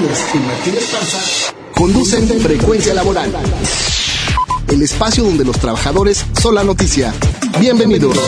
Martínez y Martínez Panza conducen Frecuencia Laboral, el espacio donde los trabajadores son la noticia. Bienvenidos.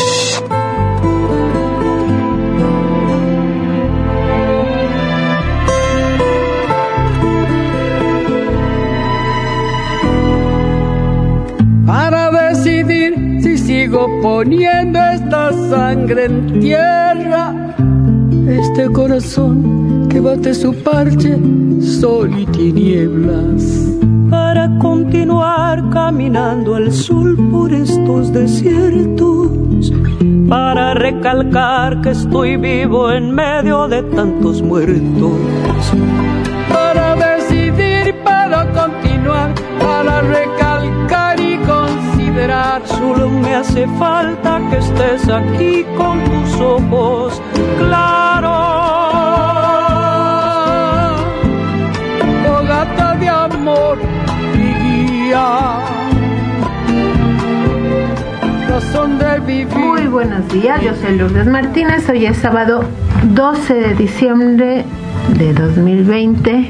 Para decidir si sigo poniendo esta sangre en tierra, este corazón que bate su parche, sol y tinieblas. Para continuar caminando al sol por estos desiertos, para recalcar que estoy vivo en medio de tantos muertos. Para decidir, para continuar, para recalcar y considerar. Solo me hace falta que estés aquí con tus ojos claros. Fogata de amor y guía, razón de vivir. Muy buenos días, yo soy Lourdes Martínez. Hoy es sábado 12 de diciembre de 2020.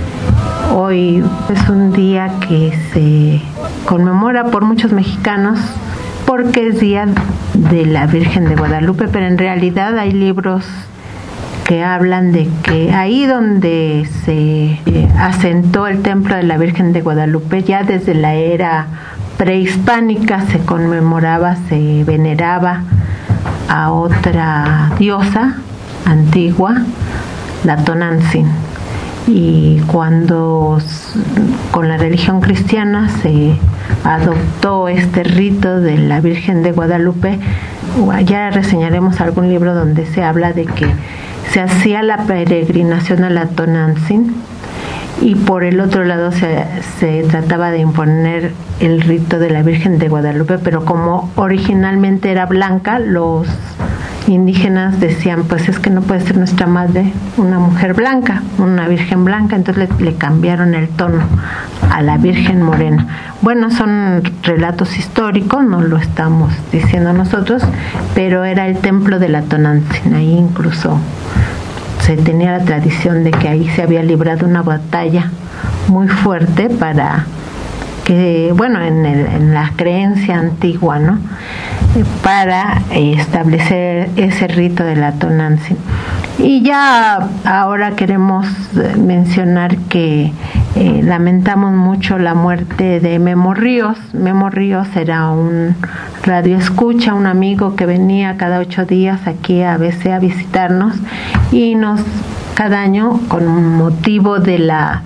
Hoy es un día que se conmemora por muchos mexicanos porque es día de la Virgen de Guadalupe, pero en realidad hay libros que hablan de que ahí donde se asentó el templo de la Virgen de Guadalupe, ya desde la era prehispánica se conmemoraba, se veneraba a otra diosa antigua, la Tonantzin. Y cuando con la religión cristiana se adoptó este rito de la Virgen de Guadalupe, ya reseñaremos algún libro donde se habla de que se hacía la peregrinación a la Tonantzin y por el otro lado se trataba de imponer el rito de la Virgen de Guadalupe, pero como originalmente era blanca, los indígenas decían, pues es que no puede ser nuestra madre una mujer blanca, una virgen blanca, entonces le cambiaron el tono a la Virgen morena. Bueno, son relatos históricos, no lo estamos diciendo nosotros, pero era el templo de la Tonantzin. Ahí incluso se tenía la tradición de que ahí se había librado una batalla muy fuerte para que, bueno, en la creencia antigua, ¿no?, para establecer ese rito de la Tonantzin. Y ya ahora queremos mencionar que lamentamos mucho la muerte de Memo Ríos. Memo Ríos era un radioescucha, un amigo que venía cada 8 días aquí a ABC a visitarnos y cada año, con motivo de la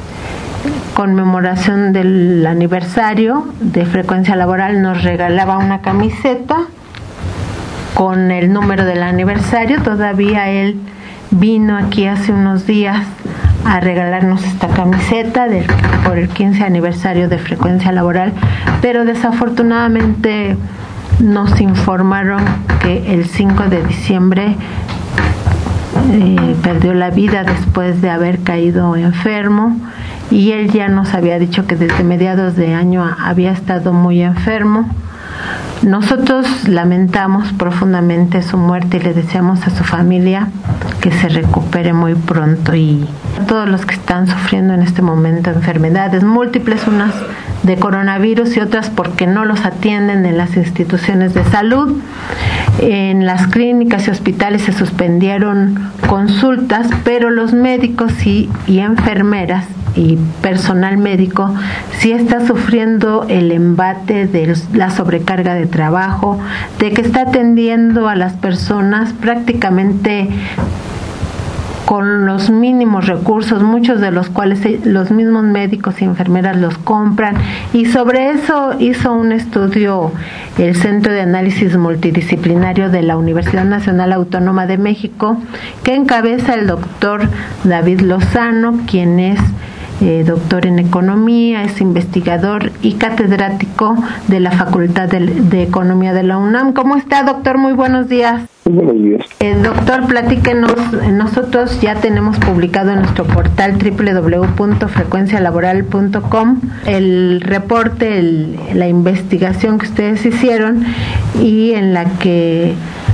conmemoración del aniversario de Frecuencia Laboral, nos regalaba una camiseta con el número del aniversario. Todavía él vino aquí hace unos días a regalarnos esta camiseta por el 15 aniversario de Frecuencia Laboral, pero desafortunadamente nos informaron que el 5 de diciembre perdió la vida después de haber caído enfermo, y él ya nos había dicho que desde mediados de año había estado muy enfermo. Nosotros lamentamos profundamente su muerte y le deseamos a su familia que se recupere muy pronto, y a todos los que están sufriendo en este momento enfermedades múltiples, unas de coronavirus y otras porque no los atienden en las instituciones de salud. En las clínicas y hospitales se suspendieron consultas, pero los médicos y enfermeras y personal médico sí está sufriendo el embate de la sobrecarga de trabajo, de que está atendiendo a las personas prácticamente con los mínimos recursos, muchos de los cuales los mismos médicos y enfermeras los compran. Y sobre eso hizo un estudio el Centro de Análisis Multidisciplinario de la Universidad Nacional Autónoma de México, que encabeza el doctor David Lozano, quien es doctor en economía, es investigador y catedrático de la Facultad de Economía de la UNAM. ¿Cómo está, doctor? Muy buenos días. Buenos días. Doctor, platíquenos. Nosotros ya tenemos publicado en nuestro portal www.frecuencialaboral.com el reporte, la investigación que ustedes hicieron, y en la que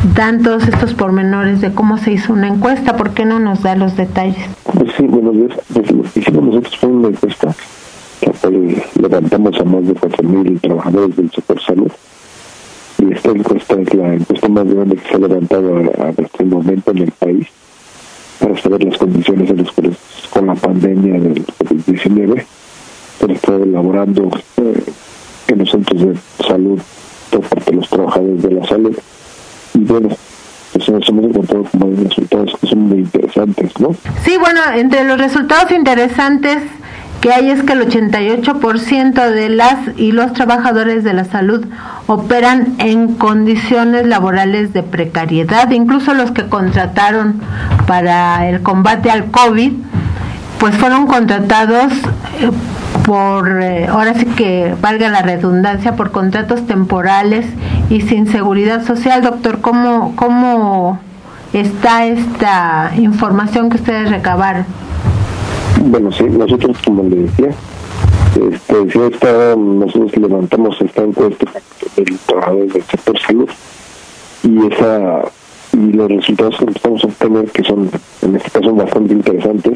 dan todos estos pormenores de cómo se hizo una encuesta. ¿Por qué no nos da los detalles? Pues sí, buenos días. Pues lo que hicimos nosotros fue una encuesta que levantamos a más de 4,000 trabajadores del sector salud. Y esta encuesta es la encuesta más grande que se ha levantado hasta el momento en el país para saber las condiciones en las cuales con la pandemia del COVID-19 se está elaborando en los centros de salud por parte de los trabajadores de la salud. Y bueno, pues nos hemos encontrado con varios resultados que son muy interesantes, ¿no? Sí, bueno, entre los resultados interesantes que hay es que el 88% de las y los trabajadores de la salud operan en condiciones laborales de precariedad. Incluso los que contrataron para el combate al COVID, pues fueron contratados ahora sí que valga la redundancia, por contratos temporales y sin seguridad social. Doctor, ¿cómo está esta información que ustedes recabaron? Bueno, sí, nosotros, como le decía, nosotros levantamos esta encuesta del trabajador del sector salud y los resultados que estamos a obtener, que son en este caso bastante interesantes,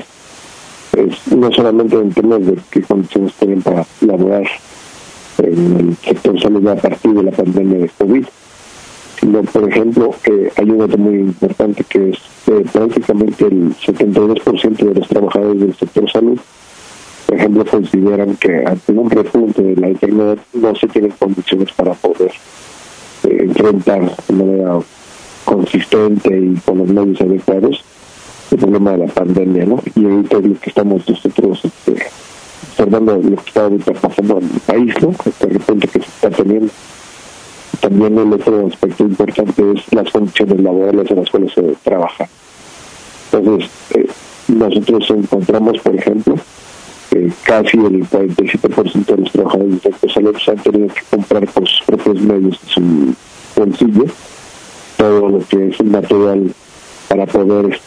no solamente en términos de qué condiciones tienen para laborar en el sector salud a partir de la pandemia de COVID, sino, por ejemplo, hay un dato muy importante que es prácticamente el 72% de los trabajadores del sector salud, por ejemplo, consideran que ante un repunte de la enfermedad no se tienen condiciones para poder enfrentar de manera consistente y con los medios adecuados el problema de la pandemia, ¿no? Y ahorita es lo que estamos nosotros observando, lo que está pasando en el país, ¿no? Este repunte que se está teniendo. También el otro aspecto importante es las condiciones laborales en las cuales se trabaja. Entonces, nosotros encontramos, por ejemplo, que casi el 47% de los trabajadores del sector salud se han tenido que comprar por sus propios medios de su bolsillo todo lo que es un material para poder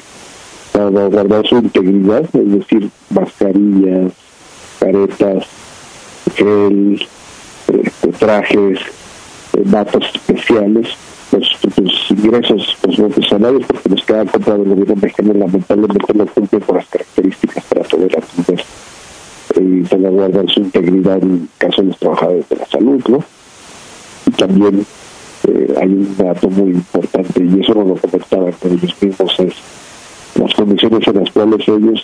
guardar su integridad, es decir, mascarillas, caretas, gel, trajes, batas especiales, los ingresos, los salarios, porque los que ha comprado el gobierno mexicano lamentablemente no cumplen con las características para poder atender y salvaguardar su integridad en el caso de los trabajadores de la salud, ¿no? Y también hay un dato muy importante, y eso no lo comentaban ellos mismos, es las condiciones en las cuales ellos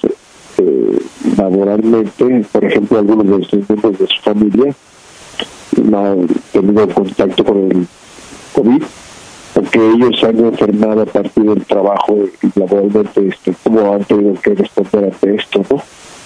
laboralmente, por ejemplo, algunos de los miembros de su familia no han tenido contacto con el COVID, porque ellos han enfermado a partir del trabajo y laboralmente, cómo han tenido que responder ante esto, ¿no?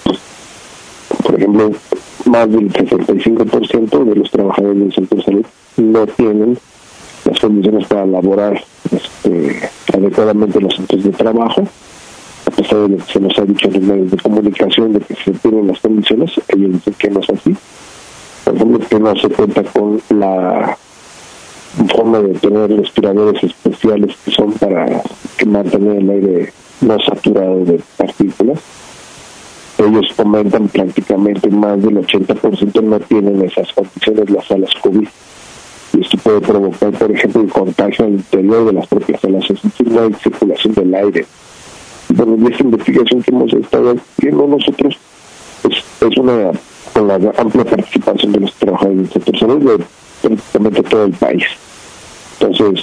Por ejemplo, más del 65% de los trabajadores del sector salud no tienen las condiciones para laborar adecuadamente en los centros de trabajo, a pesar de lo que se nos ha dicho en los medios de comunicación de que se tienen las condiciones. Ellos dicen que no es así. Por ejemplo, que no se cuenta con la forma de tener respiradores especiales que son para mantener el aire no saturado de partículas. Ellos comentan prácticamente más del 80% no tienen esas condiciones las salas COVID. Y esto puede provocar, por ejemplo, el contagio al interior de las propias salas, es decir, no hay circulación del aire. Y bueno, y esta investigación que hemos estado haciendo nosotros es una con la amplia participación de los trabajadores del sector salud de prácticamente todo el país. Entonces,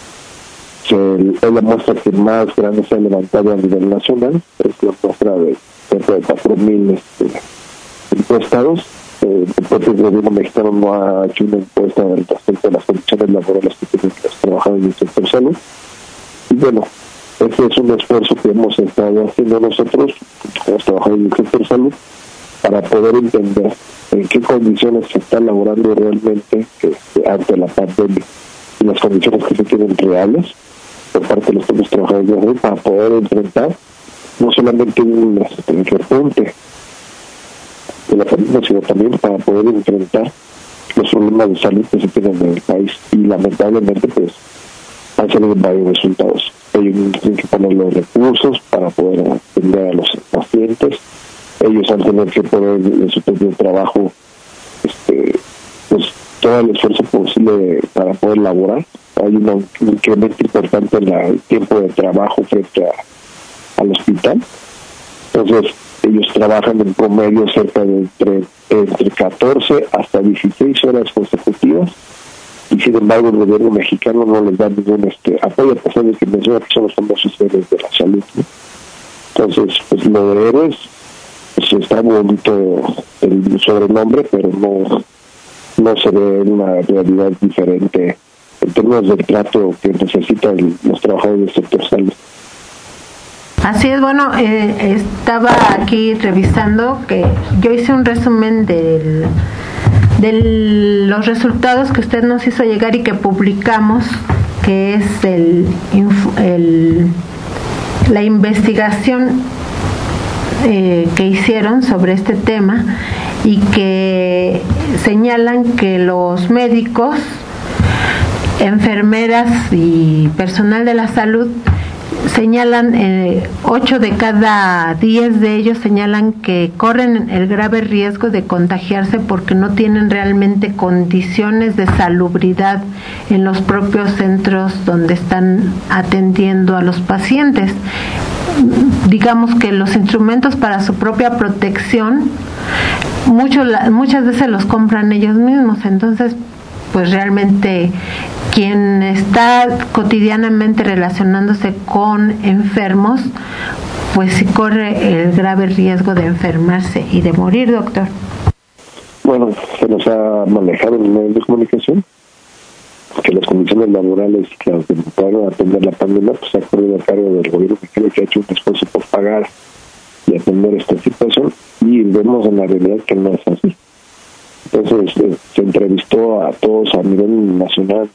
es la muestra que más grande se ha levantado a nivel nacional, es la muestra de cerca de 4,000 encuestados. El propio gobierno mexicano no ha hecho una encuesta respecto a las condiciones laborales que tienen los trabajadores del sector salud. Y bueno, este es un esfuerzo que hemos estado haciendo nosotros, los trabajadores del sector salud, para poder entender en qué condiciones se está laborando realmente ante la pandemia y las condiciones que se tienen reales por parte de los propios trabajadores de la salud para poder enfrentar no solamente un repunte de la pandemia, sino también para poder enfrentar los problemas de salud que se tienen en el país. Y lamentablemente pues han salido varios resultados. Ellos tienen que poner los recursos para poder atender a los pacientes. Ellos han tenido que poner en su propio trabajo pues todo el esfuerzo posible para poder laborar. Hay hay un incremento importante en el tiempo de trabajo frente al hospital. Entonces, ellos trabajan en promedio cerca de entre 14 hasta 16 horas consecutivas, y sin embargo el gobierno mexicano no les da ningún apoyo, a pesar de que menciona que son los famosos héroes de la salud, ¿no? Entonces, pues lo de héroes, pues está bonito el sobrenombre, pero no se ve una realidad diferente en términos del trato que necesitan los trabajadores del sector salud. Así es, bueno, estaba aquí revisando que yo hice un resumen de los resultados que usted nos hizo llegar y que publicamos, que es la investigación que hicieron sobre este tema, y que señalan que los médicos, enfermeras y personal de la salud señalan, 8 de cada 10 de ellos señalan que corren el grave riesgo de contagiarse porque no tienen realmente condiciones de salubridad en los propios centros donde están atendiendo a los pacientes. Digamos que los instrumentos para su propia protección muchas veces los compran ellos mismos. Entonces, pues realmente quien está cotidianamente relacionándose con enfermos, pues sí corre el grave riesgo de enfermarse y de morir, doctor. Bueno, se nos ha manejado en los medios de comunicación que las condiciones laborales que puedan atender la pandemia, pues ha corrido a cargo del gobierno mexicano, que ha hecho un esfuerzo por pagar y atender esta situación, y vemos en la realidad que no es así. Entonces se entrevistó a todos a nivel nacional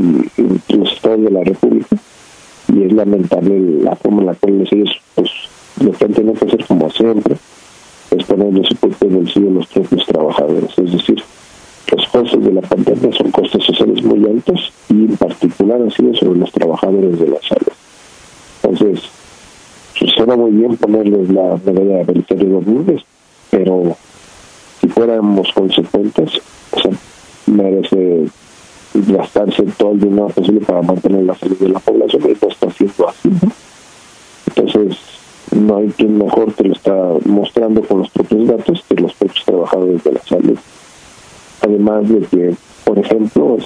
y los estados de la República, y es lamentable la forma en la cual ellos, pues, lo que han tenido que hacer, como siempre, es ponerle su propio bolsillo a los propios trabajadores. Es decir, los costos de la pandemia son costos sociales muy altos, y en particular han sido sobre los trabajadores de la salud. Entonces, suena muy bien ponerles la medalla de Belisario Domínguez, pero si fuéramos consecuentes, o sea, merece gastarse todo el dinero posible para mantener la salud de la población, y no está haciendo así, ¿no? Entonces, no hay quien mejor que lo está mostrando con los propios datos que los propios trabajadores de la salud. Además de que, por ejemplo,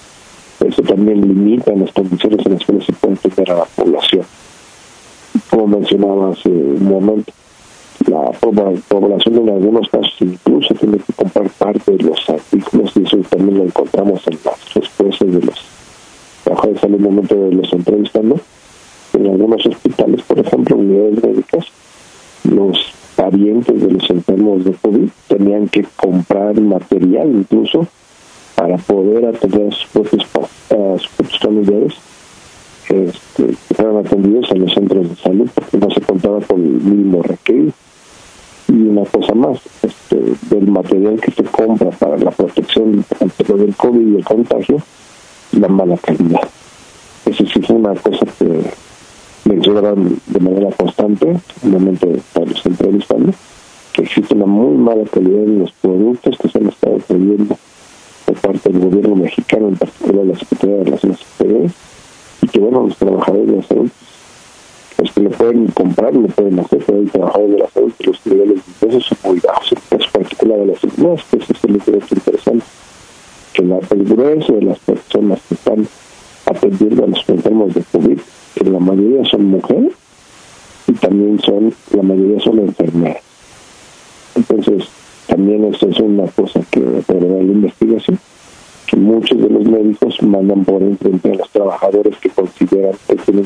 eso también limita las condiciones en las que se puede atender a la población. Como mencionaba hace un momento, la población en algunos casos incluso tiene que comprar parte de los artículos, y eso también lo encontramos en las respuestas de los trabajadores en el momento de los entrevistando. En algunos hospitales, por ejemplo, unidades médicas, los parientes de los enfermos de COVID tenían que comprar material incluso para poder atender a sus propios familiares que fueran atendidos en los centros de salud, porque no se contaba con el mínimo requerido. Y una cosa más, del material que se compra para la protección ante lo del COVID y el contagio, la mala calidad. Eso sí fue una cosa que mencionaban de manera constante en el momento de estarlos entrevistando, que existe una muy mala calidad en los productos que se han estado trayendo por parte del gobierno mexicano, en particular la Secretaría de Relaciones Exteriores, y que bueno, los trabajadores de la salud, los que lo pueden comprar, lo pueden hacer, pero hay trabajadores de la salud que los niveles de ingresos son muy bajos, en el caso particular de las enfermedades, que eso es el interés interesante, que el grueso de las personas que están atendiendo a los enfermos de COVID, que la mayoría son mujeres, y también la mayoría son enfermeras. Entonces, también esto es una cosa que deberá la investigación, que muchos de los médicos mandan por enfrente a los trabajadores que consideran que tienen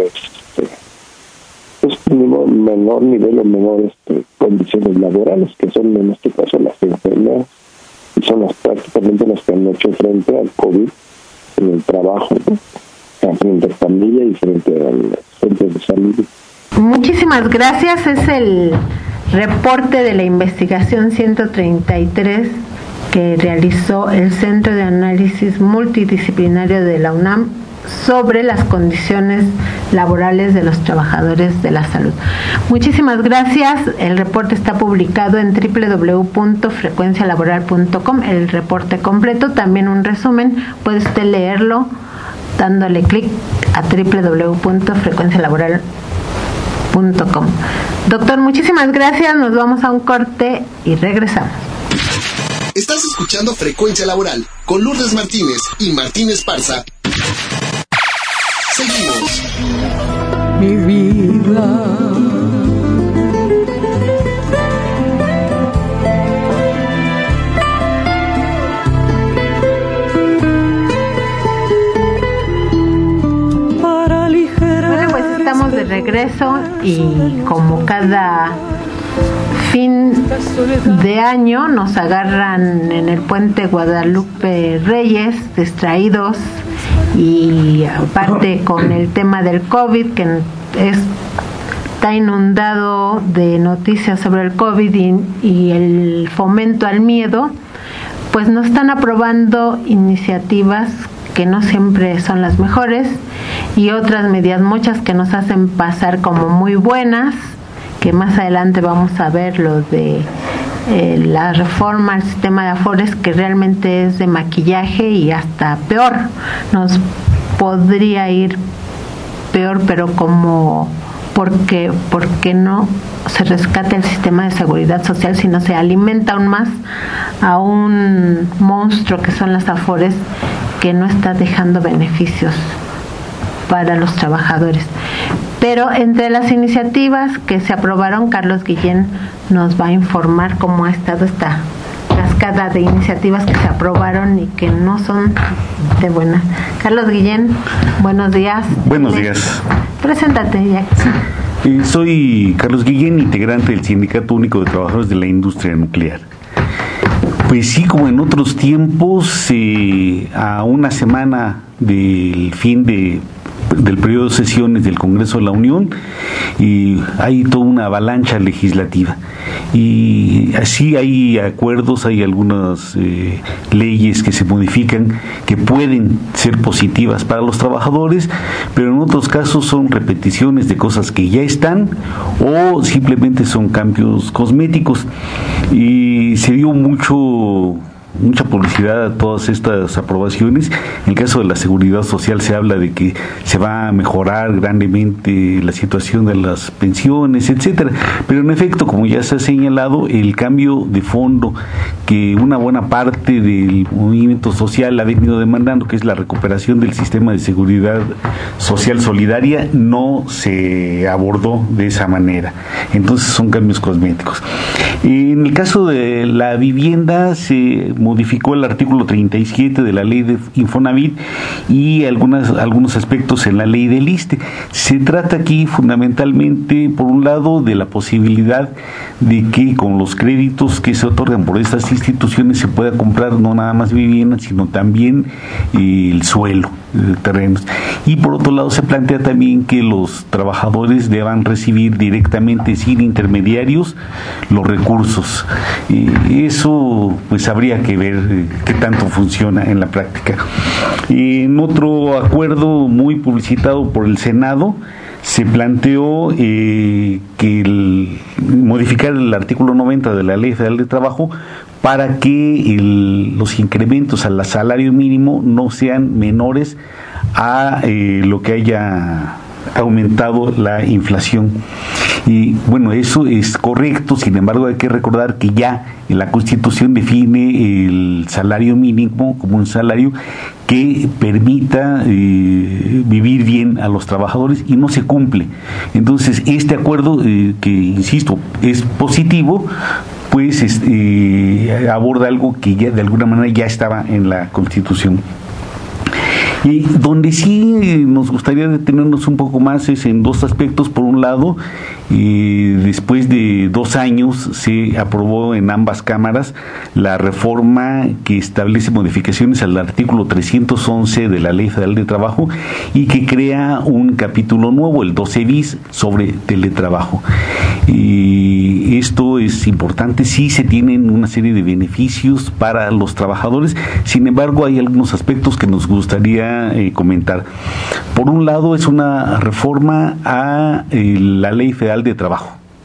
menor nivel o menores condiciones laborales, que son en este caso las enfermeras, y son las prácticamente las que han hecho frente al COVID en el trabajo, ¿no? Frente a familia y frente al centro de salud. Muchísimas gracias. Es el reporte de la investigación 133 que realizó el Centro de Análisis Multidisciplinario de la UNAM sobre las condiciones laborales de los trabajadores de la salud. Muchísimas gracias. El reporte está publicado en www.frecuencialaboral.com, el reporte completo, también un resumen, puede usted leerlo dándole clic a www.frecuencialaboral.com. Doctor, muchísimas gracias, nos vamos a un corte y regresamos. Estás escuchando Frecuencia Laboral con Lourdes Martínez y Martín Esparza. Seguimos. Mi vida. Estamos de regreso y como cada fin de año nos agarran en el puente Guadalupe Reyes distraídos, y aparte con el tema del COVID que está inundado de noticias sobre el COVID y el fomento al miedo, pues no están aprobando iniciativas que no siempre son las mejores, y otras medidas muchas que nos hacen pasar como muy buenas, que más adelante vamos a ver lo de la reforma al sistema de Afores, que realmente es de maquillaje y hasta peor, nos podría ir peor, pero como porque no se rescata el sistema de seguridad social, sino se alimenta aún más a un monstruo que son las Afores, que no está dejando beneficios para los trabajadores. Pero entre las iniciativas que se aprobaron, Carlos Guillén nos va a informar cómo ha estado esta cascada de iniciativas que se aprobaron y que no son de buenas. Carlos Guillén, buenos días. Buenos días. Preséntate ya. Soy Carlos Guillén, integrante del Sindicato Único de Trabajadores de la Industria Nuclear. Pues sí, como en otros tiempos, a una semana del fin del periodo de sesiones del Congreso de la Unión, y hay toda una avalancha legislativa, y así hay acuerdos, hay algunas leyes que se modifican que pueden ser positivas para los trabajadores, pero en otros casos son repeticiones de cosas que ya están o simplemente son cambios cosméticos, y se dio mucha publicidad a todas estas aprobaciones. En el caso de la seguridad social se habla de que se va a mejorar grandemente la situación de las pensiones, etcétera, pero en efecto, como ya se ha señalado, el cambio de fondo que una buena parte del movimiento social ha venido demandando, que es la recuperación del sistema de seguridad social solidaria, no se abordó de esa manera. Entonces son cambios cosméticos. En el caso de la vivienda se modificó el artículo 37 de la ley de Infonavit y algunos aspectos en la ley del ISSSTE. Se trata aquí fundamentalmente, por un lado, de la posibilidad de que con los créditos que se otorgan por estas instituciones se pueda comprar no nada más viviendas, sino también el suelo, terrenos. Y por otro lado se plantea también que los trabajadores deban recibir directamente, sin intermediarios, los recursos. Eso pues habría que ver qué tanto funciona en la práctica. En otro acuerdo muy publicitado por el Senado, se planteó modificar el artículo 90 de la Ley Federal de Trabajo para que los incrementos al salario mínimo no sean menores a lo que haya aumentado la inflación. Y bueno, eso es correcto, sin embargo hay que recordar que ya en la Constitución define el salario mínimo como un salario que permita vivir bien a los trabajadores, y no se cumple. Entonces este acuerdo, que insisto es positivo, pues aborda algo que ya de alguna manera ya estaba en la Constitución. Y donde sí nos gustaría detenernos un poco más es en dos aspectos. Por un lado, después de 2 años se aprobó en ambas cámaras la reforma que establece modificaciones al artículo 311 de la Ley Federal de Trabajo y que crea un capítulo nuevo, el 12 bis, sobre teletrabajo. Y esto es importante, sí se tienen una serie de beneficios para los trabajadores, sin embargo hay algunos aspectos que nos gustaría comentar. Por un lado, es una reforma a la Ley Federal de Trabajo.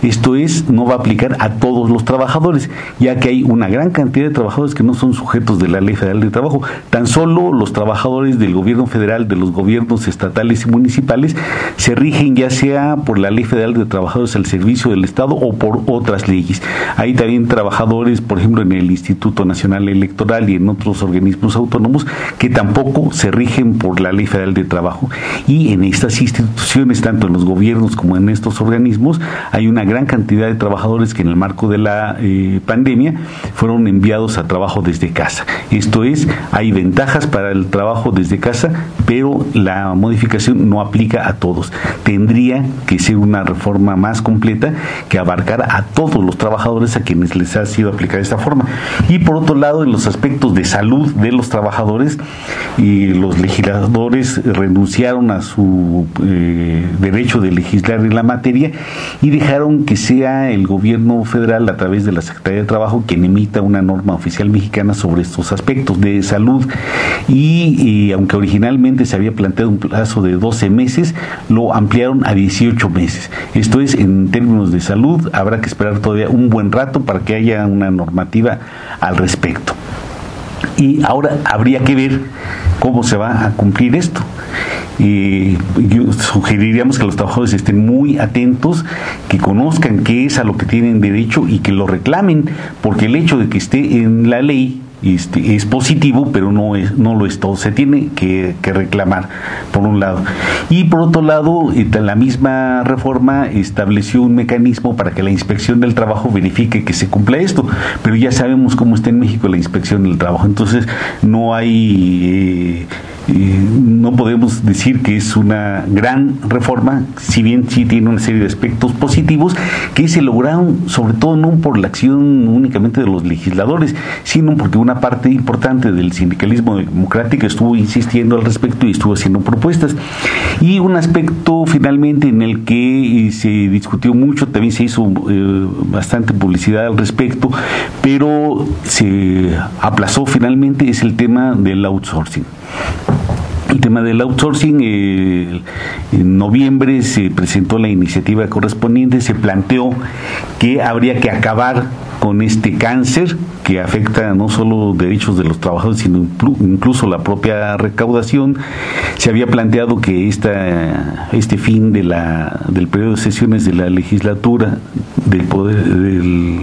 Esto es, no va a aplicar a todos los trabajadores, ya que hay una gran cantidad de trabajadores que no son sujetos de la Ley Federal de Trabajo. Tan solo los trabajadores del gobierno federal, de los gobiernos estatales y municipales, se rigen ya sea por la Ley Federal de Trabajadores al Servicio del Estado o por otras leyes. Hay también trabajadores, por ejemplo, en el Instituto Nacional Electoral y en otros organismos autónomos que tampoco se rigen por la Ley Federal de Trabajo. Y en estas instituciones, tanto en los gobiernos como en estos organismos, hay una gran cantidad de trabajadores que en el marco de la pandemia fueron enviados a trabajo desde casa. Esto es, hay ventajas para el trabajo desde casa, pero la modificación no aplica a todos. Tendría que ser una reforma más completa que abarcara a todos los trabajadores a quienes les ha sido aplicada esta forma. Y por otro lado, en los aspectos de salud de los trabajadores, los legisladores renunciaron a su derecho de legislar en la materia y dejaron que sea el gobierno federal, a través de la Secretaría de Trabajo, quien emita una norma oficial mexicana sobre estos aspectos de salud. Y aunque originalmente se había planteado un plazo de 12 meses, lo ampliaron a 18 meses. Esto es, en términos de salud, habrá que esperar todavía un buen rato para que haya una normativa al respecto. Y ahora habría que ver cómo se va a cumplir esto. Sugeriríamos que los trabajadores estén muy atentos, que conozcan qué es a lo que tienen derecho y que lo reclamen, porque el hecho de que esté en la ley es positivo, pero no lo es todo. Se tiene que reclamar, por un lado. Y por otro lado, la misma reforma estableció un mecanismo para que la Inspección del Trabajo verifique que se cumpla esto, pero ya sabemos cómo está en México la Inspección del Trabajo. Entonces no hay... no podemos decir que es una gran reforma, si bien sí tiene una serie de aspectos positivos que se lograron, sobre todo no por la acción únicamente de los legisladores, sino porque una parte importante del sindicalismo democrático estuvo insistiendo al respecto y estuvo haciendo propuestas. Y un aspecto finalmente en el que se discutió mucho, también se hizo bastante publicidad al respecto, pero se aplazó finalmente, es el tema del outsourcing. El tema del outsourcing, en noviembre se presentó la iniciativa correspondiente, se planteó que habría que acabar con este cáncer que afecta no solo derechos de los trabajadores, sino incluso la propia recaudación. Se había planteado que este fin del periodo de sesiones de la legislatura del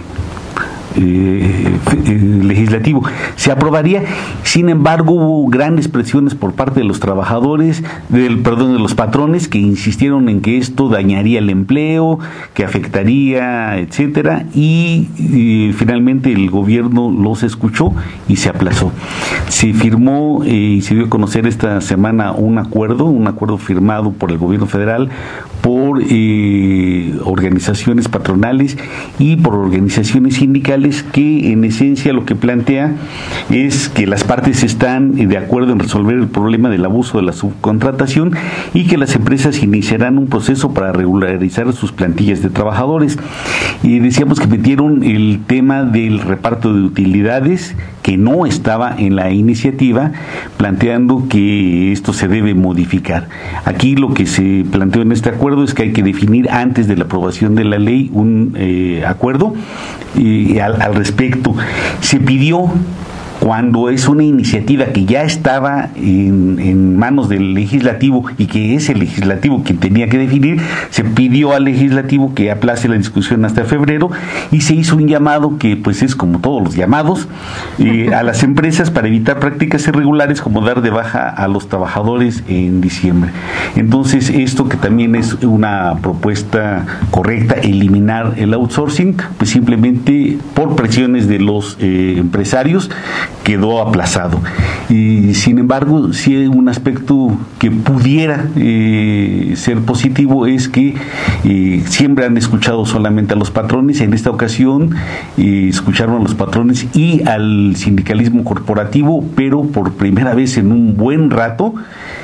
legislativo se aprobaría. Sin embargo, hubo grandes presiones por parte de los trabajadores, de los patrones, que insistieron en que esto dañaría el empleo, que afectaría, etcétera, y finalmente el gobierno los escuchó y se aplazó. Se firmó y se dio a conocer esta semana un acuerdo firmado por el gobierno federal, por organizaciones patronales y por organizaciones sindicales, que en esencia lo que plantea es que las partes están de acuerdo en resolver el problema del abuso de la subcontratación y que las empresas iniciarán un proceso para regularizar sus plantillas de trabajadores. Y decíamos que metieron el tema del reparto de utilidades, que no estaba en la iniciativa, planteando que esto se debe modificar. Aquí lo que se planteó en este acuerdo es que hay que definir antes de la aprobación de la ley un acuerdo al respecto. Se pidió, cuando es una iniciativa que ya estaba en manos del legislativo y que es el legislativo quien tenía que definir, se pidió al legislativo que aplace la discusión hasta febrero y se hizo un llamado que pues es como todos los llamados a las empresas para evitar prácticas irregulares como dar de baja a los trabajadores en diciembre. Entonces esto, que también es una propuesta correcta, eliminar el outsourcing, pues simplemente por presiones de los empresarios quedó aplazado. Y sin embargo, sí, un aspecto que pudiera ser positivo es que siempre han escuchado solamente a los patrones. En esta ocasión escucharon a los patrones y al sindicalismo corporativo, pero por primera vez en un buen rato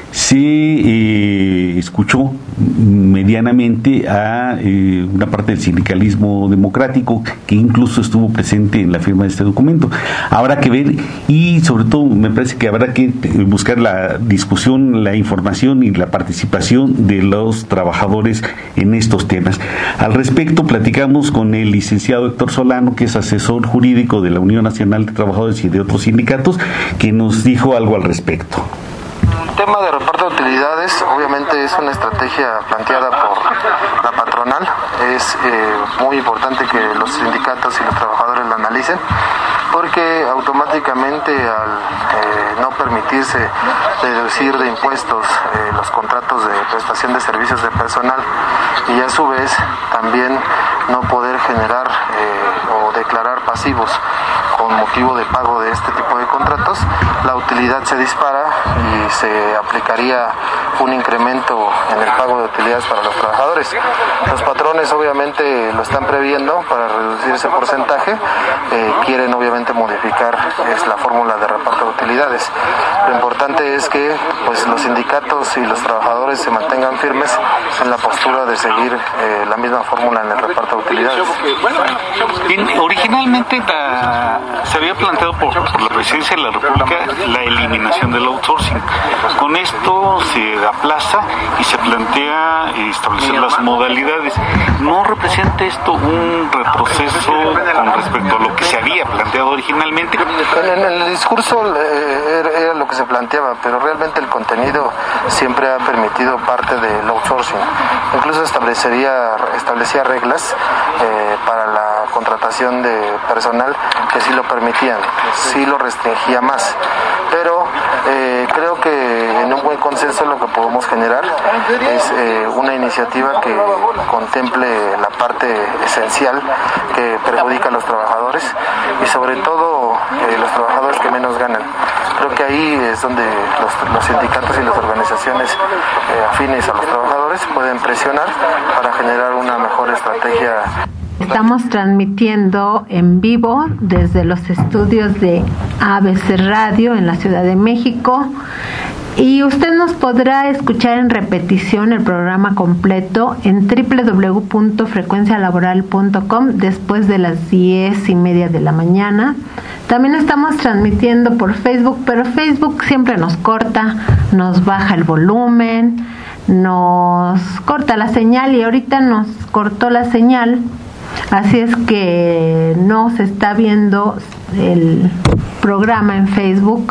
se escuchó medianamente a una parte del sindicalismo democrático que incluso estuvo presente en la firma de este documento. Habrá que ver, y sobre todo me parece que habrá que buscar la discusión, la información y la participación de los trabajadores en estos temas. Al respecto, platicamos con el licenciado Héctor Solano, que es asesor jurídico de la Unión Nacional de Trabajadores y de otros sindicatos, que nos dijo algo al respecto. El tema de reparto de utilidades obviamente es una estrategia planteada por la patronal. Es muy importante que los sindicatos y los trabajadores la analicen, porque automáticamente al no permitirse deducir de impuestos los contratos de prestación de servicios de personal y a su vez también no poder generar o declarar pasivos con motivo de pago de este tipo de contratos, la utilidad se dispara y se aplicaría un incremento en el pago de utilidades para los trabajadores. Los patrones obviamente lo están previendo para reducir ese porcentaje, quieren obviamente modificar la fórmula de reparto de utilidades. Lo importante es que pues los sindicatos y los trabajadores se mantengan firmes en la postura de seguir la misma fórmula en el reparto de utilidades. Bien, originalmente se había planteado por la Presidencia de la República la eliminación del outsourcing. Con esto se aplaza y se plantea establecer las modalidades. ¿No representa esto un retroceso con respecto a lo que se había planteado originalmente? En el discurso era lo que se planteaba, pero realmente el contenido siempre ha permitido parte del outsourcing. Incluso establecía reglas para la contratación de personal que sí lo permitían, sí lo restringía más, pero creo que en un buen consenso lo que podemos generar es una iniciativa que contemple la parte esencial que perjudica a los trabajadores y sobre todo los trabajadores que menos ganan. Creo que ahí es donde los sindicatos y las organizaciones afines a los trabajadores pueden presionar para generar una mejor estrategia. Estamos transmitiendo en vivo desde los estudios de ABC Radio en la Ciudad de México, y usted nos podrá escuchar en repetición el programa completo en www.frecuencialaboral.com después de las 10:30 de la mañana. También estamos transmitiendo por Facebook, pero Facebook siempre nos corta, nos baja el volumen, nos corta la señal, y ahorita nos cortó la señal. Así es que no se está viendo el programa en Facebook.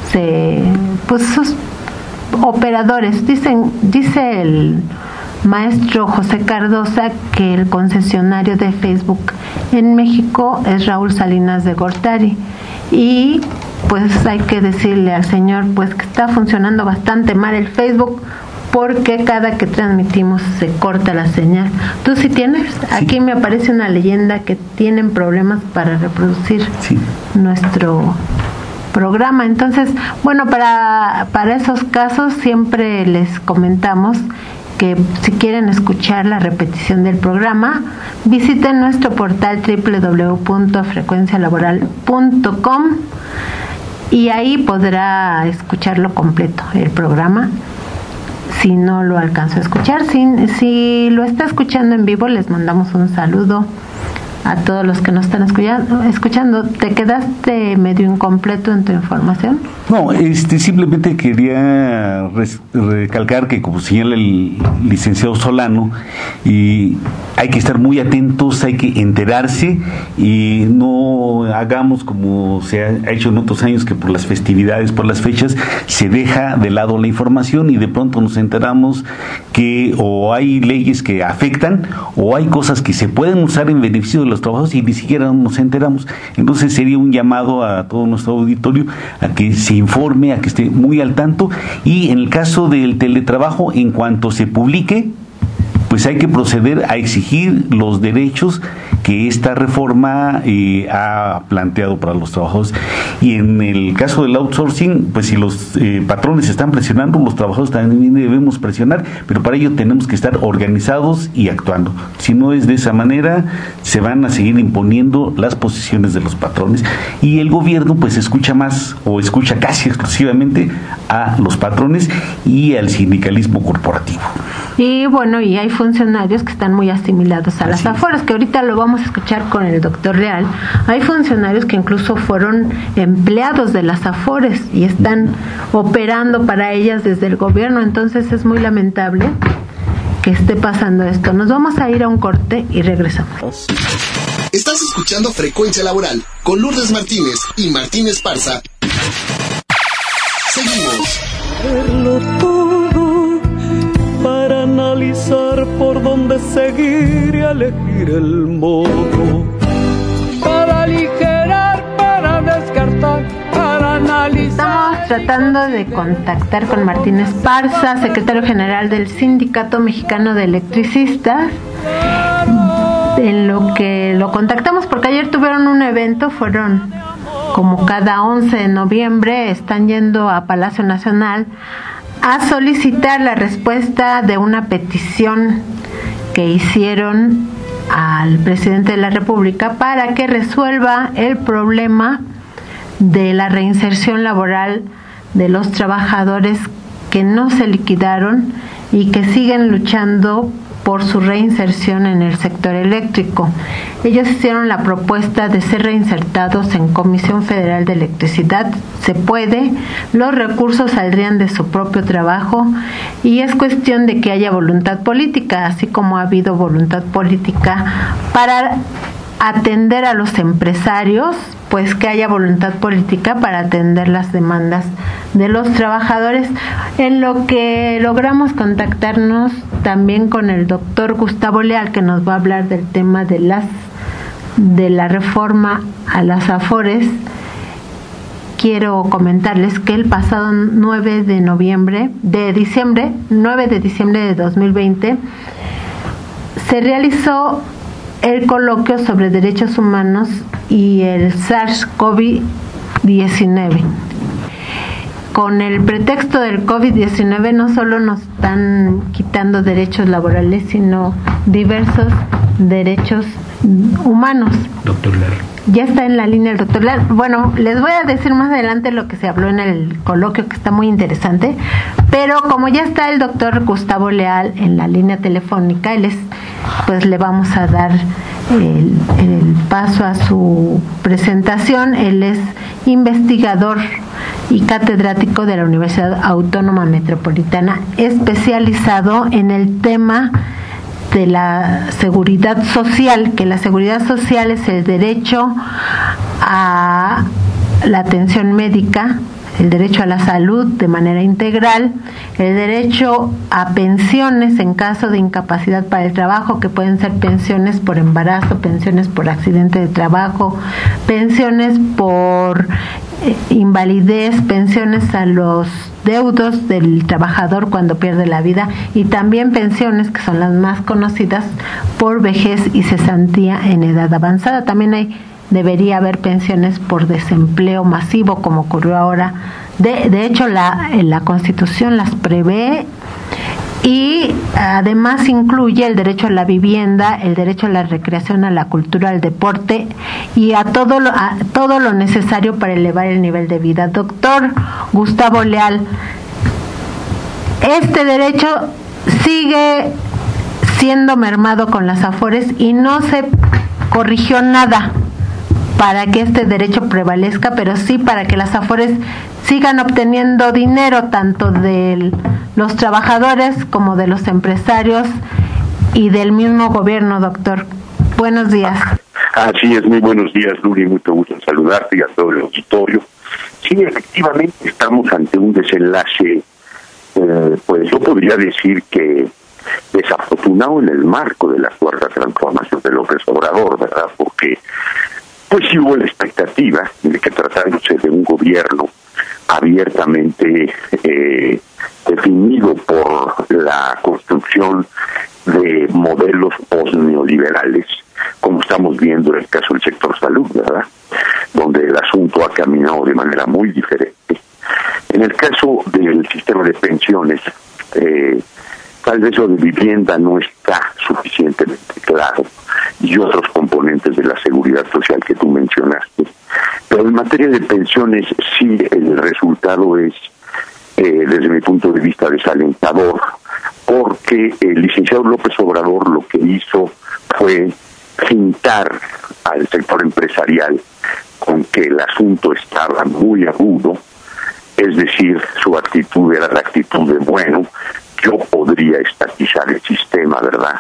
Sus operadores dice el maestro José Cardosa que el concesionario de Facebook en México es Raúl Salinas de Gortari, y pues hay que decirle al señor pues que está funcionando bastante mal el Facebook, porque cada que transmitimos se corta la señal. ¿Tú sí tienes? Sí. Aquí me aparece una leyenda que tienen problemas para reproducir nuestro programa. Entonces, bueno, para esos casos siempre les comentamos que si quieren escuchar la repetición del programa, visiten nuestro portal www.frecuencialaboral.com y ahí podrá escucharlo completo, el programa. Si no lo alcanzó a escuchar, si lo está escuchando en vivo, les mandamos un saludo a todos los que nos están escuchando. ¿Te quedaste medio incompleto en tu información? No, simplemente quería recalcar que, como señala el licenciado Solano, hay que estar muy atentos, hay que enterarse y no hagamos como se ha hecho en otros años, que por las festividades, por las fechas, se deja de lado la información y de pronto nos enteramos que o hay leyes que afectan o hay cosas que se pueden usar en beneficio de los trabajadores y ni siquiera nos enteramos. Entonces sería un llamado a todo nuestro auditorio a que se informe, a que esté muy al tanto, y en el caso del teletrabajo, en cuanto se publique, pues hay que proceder a exigir los derechos que esta reforma ha planteado para los trabajadores. Y en el caso del outsourcing, pues si los patrones están presionando, los trabajadores también debemos presionar, pero para ello tenemos que estar organizados y actuando. Si no es de esa manera, se van a seguir imponiendo las posiciones de los patrones, y el gobierno pues escucha más, o escucha casi exclusivamente a los patrones y al sindicalismo corporativo. Y bueno, y hay funcionarios que están muy asimilados a las Afores, que ahorita lo vamos a escuchar con el doctor Leal. Hay funcionarios que incluso fueron empleados de las Afores y están operando para ellas desde el gobierno, entonces es muy lamentable que esté pasando esto. Nos vamos a ir a un corte y regresamos. Estás escuchando Frecuencia Laboral con Lourdes Martínez y Martín Esparza. Seguimos. Verlo todo para analizar por dónde seguir y elegir el modo. Para aligerar, para descartar, para analizar. Estamos tratando de contactar con Martín Esparza, secretario general del Sindicato Mexicano de Electricistas, en lo que lo contactamos porque ayer tuvieron un evento, fueron como cada 11 de noviembre, están yendo a Palacio Nacional a solicitar la respuesta de una petición que hicieron al presidente de la República para que resuelva el problema de la reinserción laboral de los trabajadores que no se liquidaron y que siguen luchando por su reinserción en el sector eléctrico. Ellos hicieron la propuesta de ser reinsertados en Comisión Federal de Electricidad. Se puede, los recursos saldrían de su propio trabajo y es cuestión de que haya voluntad política, así como ha habido voluntad política para atender a los empresarios, pues que haya voluntad política para atender las demandas de los trabajadores, en lo que logramos contactarnos también con el doctor Gustavo Leal, que nos va a hablar del tema de la reforma a las Afores. Quiero comentarles que el pasado 9 de diciembre de 2020 se realizó el coloquio sobre derechos humanos y el SARS-CoV-19. Con el pretexto del COVID-19 no solo nos están quitando derechos laborales, sino diversos derechos humanos. Doctor Leal. Ya está en la línea el doctor Leal. Bueno, les voy a decir más adelante lo que se habló en el coloquio, que está muy interesante, pero como ya está el doctor Gustavo Leal en la línea telefónica, pues le vamos a dar el paso a su presentación. Él es investigador y catedrático de la Universidad Autónoma Metropolitana, especializado en el tema de la seguridad social, que la seguridad social es el derecho a la atención médica, el derecho a la salud de manera integral, el derecho a pensiones en caso de incapacidad para el trabajo, que pueden ser pensiones por embarazo, pensiones por accidente de trabajo, pensiones por invalidez, pensiones a los deudos del trabajador cuando pierde la vida, y también pensiones, que son las más conocidas, por vejez y cesantía en edad avanzada. También debería haber pensiones por desempleo masivo, como ocurrió ahora. De hecho, la Constitución las prevé, y además incluye el derecho a la vivienda, el derecho a la recreación, a la cultura, al deporte y a todo lo necesario para elevar el nivel de vida. Doctor Gustavo Leal, este derecho sigue siendo mermado con las Afores y no se corrigió nada para que este derecho prevalezca, pero sí para que las Afores sigan obteniendo dinero tanto de los trabajadores como de los empresarios y del mismo gobierno. Doctor, buenos días. Así es, muy buenos días, Luri, mucho gusto en saludarte y a todo el auditorio. Sí, efectivamente estamos ante un desenlace, pues yo podría decir que desafortunado en el marco de la cuarta transformación de López Obrador, ¿verdad? Porque pues sí hubo la expectativa de que, tratándose de un gobierno abiertamente definido por la construcción de modelos posneoliberales, como estamos viendo en el caso del sector salud, ¿verdad?, donde el asunto ha caminado de manera muy diferente. En el caso del sistema de pensiones, tal vez lo de vivienda no está suficientemente claro, y otros componentes de la seguridad social que tú mencionaste. Pero en materia de pensiones, sí, el resultado es, desde mi punto de vista, desalentador, porque el licenciado López Obrador lo que hizo fue pintar al sector empresarial con que el asunto estaba muy agudo, es decir, su actitud era la actitud de, bueno, yo podría estatizar el sistema, ¿verdad?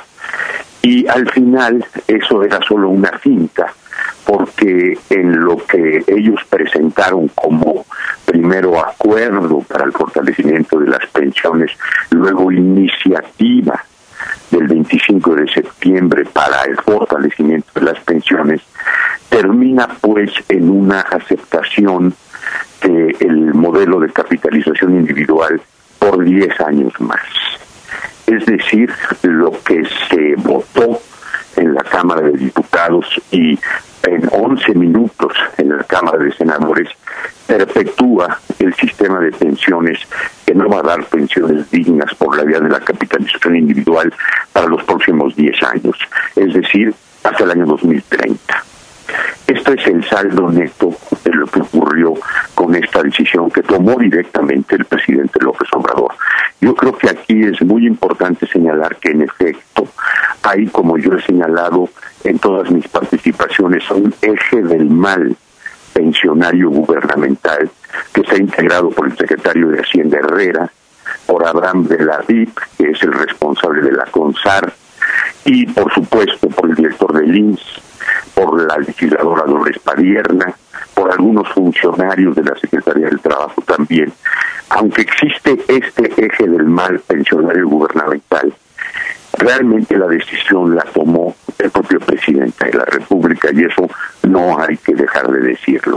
Y al final eso era solo una finta, porque en lo que ellos presentaron como primero acuerdo para el fortalecimiento de las pensiones, luego iniciativa del 25 de septiembre para el fortalecimiento de las pensiones, termina pues en una aceptación del modelo de capitalización individual por 10 años más. Es decir, lo que se votó en la Cámara de Diputados y en 11 minutos en la Cámara de Senadores perpetúa el sistema de pensiones, que no va a dar pensiones dignas por la vía de la capitalización individual para los próximos 10 años, es decir, hasta el año 2030. Esto es el saldo neto de lo que ocurrió con esta decisión que tomó directamente el presidente López Obrador. Yo creo que aquí es muy importante señalar que, en efecto, hay, como yo he señalado en todas mis participaciones, un eje del mal pensionario gubernamental que está integrado por el secretario de Hacienda Herrera, por Abraham de la DIP, que es el responsable de la CONSAR, y por supuesto por el director del IMSS, por la legisladora Dolores Padierna, por algunos funcionarios de la Secretaría del Trabajo también. Aunque existe este eje del mal pensionario gubernamental, realmente la decisión la tomó el propio presidente de la República, y eso no hay que dejar de decirlo.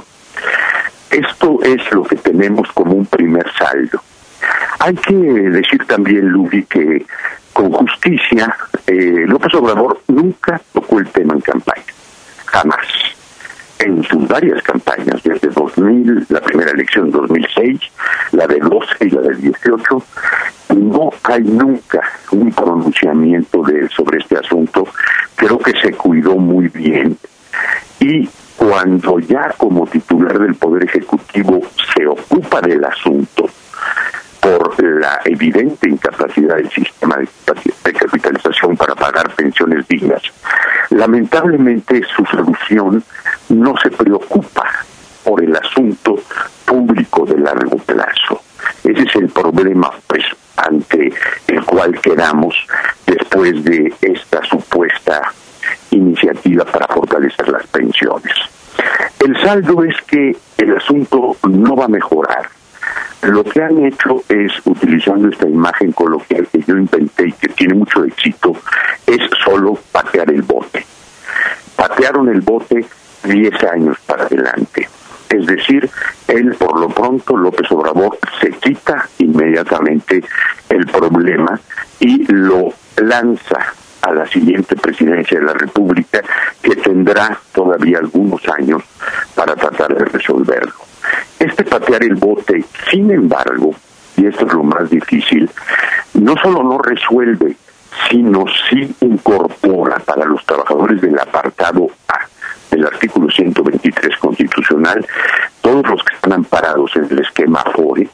Esto es lo que tenemos como un primer saldo. Hay que decir también, Lubi, que con justicia López Obrador nunca tocó el tema en campaña, jamás. En sus varias campañas, desde 2000, la primera elección en 2006, la de 12 y la del 18, no hay nunca un pronunciamiento de él sobre este asunto. Creo que se cuidó muy bien, y cuando ya como titular del Poder Ejecutivo se ocupa del asunto por la evidente incapacidad del sistema de capitalización para pagar pensiones dignas, lamentablemente su solución no se preocupa por el asunto público de largo plazo. Ese es el problema, pues, ante el cual quedamos después de esta supuesta iniciativa para fortalecer las pensiones. El saldo es que el asunto no va a mejorar. Lo que han hecho es, utilizando esta imagen coloquial que yo inventé y que tiene mucho éxito, es solo patear el bote. Patearon el bote 10 años para adelante. Es decir, él, por lo pronto, López Obrador, se quita inmediatamente el problema y lo lanza a la siguiente presidencia de la República, que tendrá todavía algunos años para tratar de resolverlo. Este patear el bote, sin embargo, y esto es lo más difícil, no solo no resuelve, sino sí incorpora para los trabajadores del apartado A del artículo 123 constitucional, todos los que están amparados en el esquema Afore.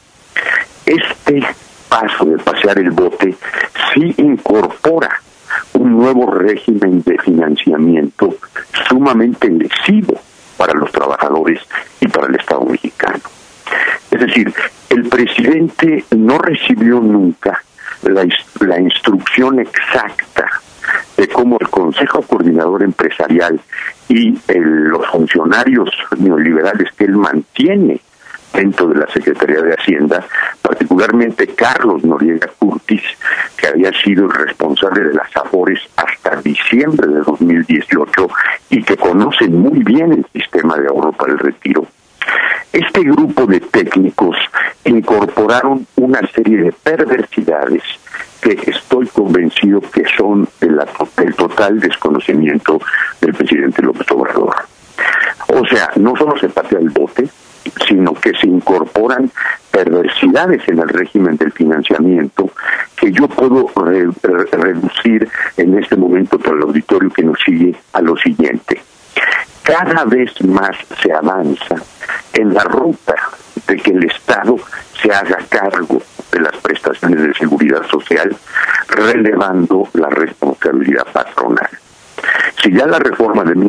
Este paso de pasear el bote sí incorpora un nuevo régimen de financiamiento sumamente lesivo para los trabajadores y para el Estado mexicano. Es decir, el presidente no recibió nunca la instrucción exacta de cómo el Consejo Coordinador Empresarial y los funcionarios neoliberales que él mantiene dentro de la Secretaría de Hacienda, particularmente Carlos Noriega Curtis, que había sido el responsable de las Afores hasta diciembre de 2018 y que conoce muy bien el sistema de ahorro para el retiro. Este grupo de técnicos incorporaron una serie de perversidades que estoy convencido que son del total desconocimiento del presidente López Obrador. O sea, no solo se patea el bote, sino que se incorporan perversidades en el régimen del financiamiento que yo puedo reducir en este momento para el auditorio que nos sigue a lo siguiente. Cada vez más se avanza en la ruta de que el Estado se haga cargo de las prestaciones de seguridad social, relevando la responsabilidad patronal. Si ya la reforma de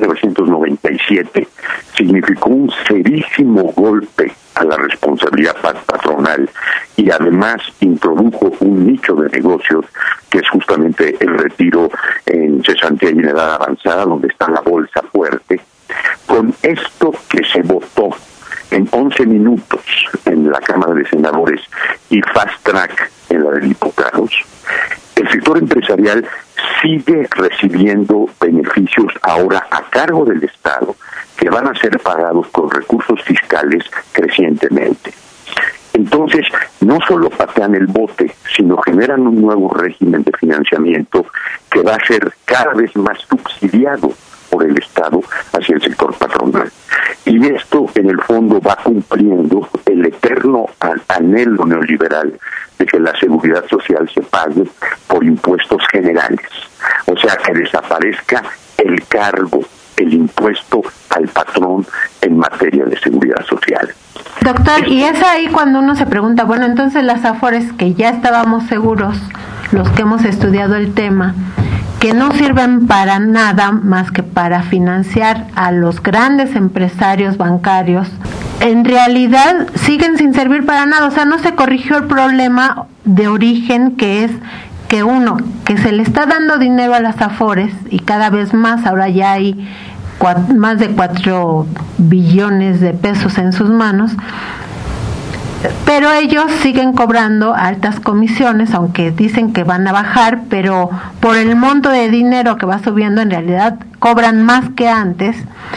1997 significó un serísimo golpe a la responsabilidad patronal y además introdujo un nicho de negocios que es justamente el retiro en cesantía y en edad avanzada, donde está la bolsa fuerte, con esto que se votó en 11 minutos en la Cámara de Senadores y fast track en la de diputados, el sector empresarial sigue recibiendo beneficios ahora a cargo del Estado que van a ser pagados con recursos fiscales crecientemente. Entonces, no solo patean el bote, sino generan un nuevo régimen de financiamiento que va a ser cada vez más subsidiado por el Estado hacia el sector patronal. Y esto, en el fondo, va cumpliendo el eterno anhelo neoliberal de que la seguridad social se pague por impuestos generales. O sea, que desaparezca el cargo, el impuesto al patrón en materia de seguridad social. Doctor, y es ahí cuando uno se pregunta, bueno, entonces las Afores, que ya estábamos seguros, los que hemos estudiado el tema, que no sirven para nada más que para financiar a los grandes empresarios bancarios, en realidad siguen sin servir para nada. O sea, no se corrigió el problema de origen, que es que se le está dando dinero a las Afores, y cada vez más, ahora ya hay más de 4 billones de pesos en sus manos, pero ellos siguen cobrando altas comisiones, aunque dicen que van a bajar, pero por el monto de dinero que va subiendo, en realidad cobran más que antes,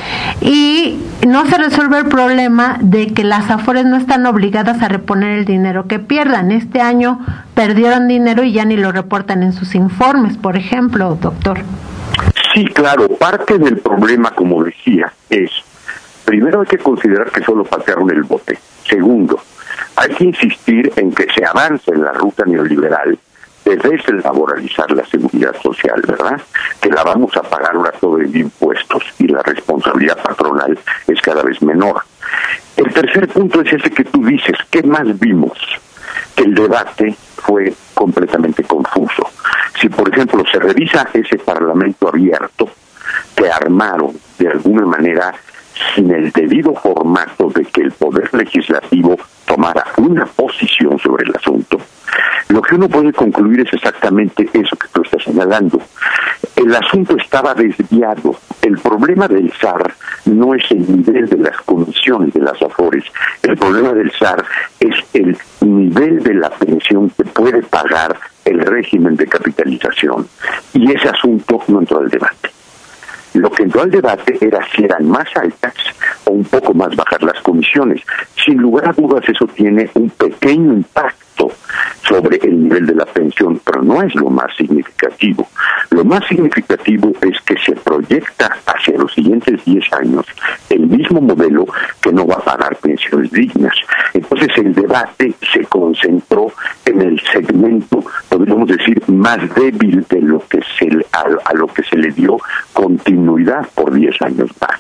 y no se resuelve el problema de que las Afores no están obligadas a reponer el dinero que pierdan. Este año perdieron dinero y ya ni lo reportan en sus informes, por ejemplo, doctor. Sí, claro, parte del problema, como decía, es, primero hay que considerar que solo patearon el bote. Segundo, hay que insistir en que se avance en la ruta neoliberal de deslaboralizar la seguridad social, ¿verdad? Que la vamos a pagar ahora todo en impuestos y la responsabilidad patronal es cada vez menor. El tercer punto es ese que tú dices. ¿Qué más vimos? Que el debate fue completamente confuso. Si, por ejemplo, se revisa ese parlamento abierto que armaron de alguna manera sin el debido formato de que el Poder Legislativo tomara una posición sobre el asunto, lo que uno puede concluir es exactamente eso que tú estás señalando. El asunto estaba desviado. El problema del SAR no es el nivel de las comisiones de las Afores. El problema del SAR es el nivel de la pensión que puede pagar el régimen de capitalización. Y ese asunto no entró al debate. Lo que entró al debate era si eran más altas o un poco más bajas las comisiones. Sin lugar a dudas, eso tiene un pequeño impacto sobre el nivel de la pensión, pero no es lo más significativo. Lo más significativo es que se proyecta hacia los siguientes 10 años el mismo modelo que no va a pagar pensiones dignas. Entonces el debate se concentró en el segmento, podríamos decir, más débil de lo que a lo que se le dio continuidad por 10 años más.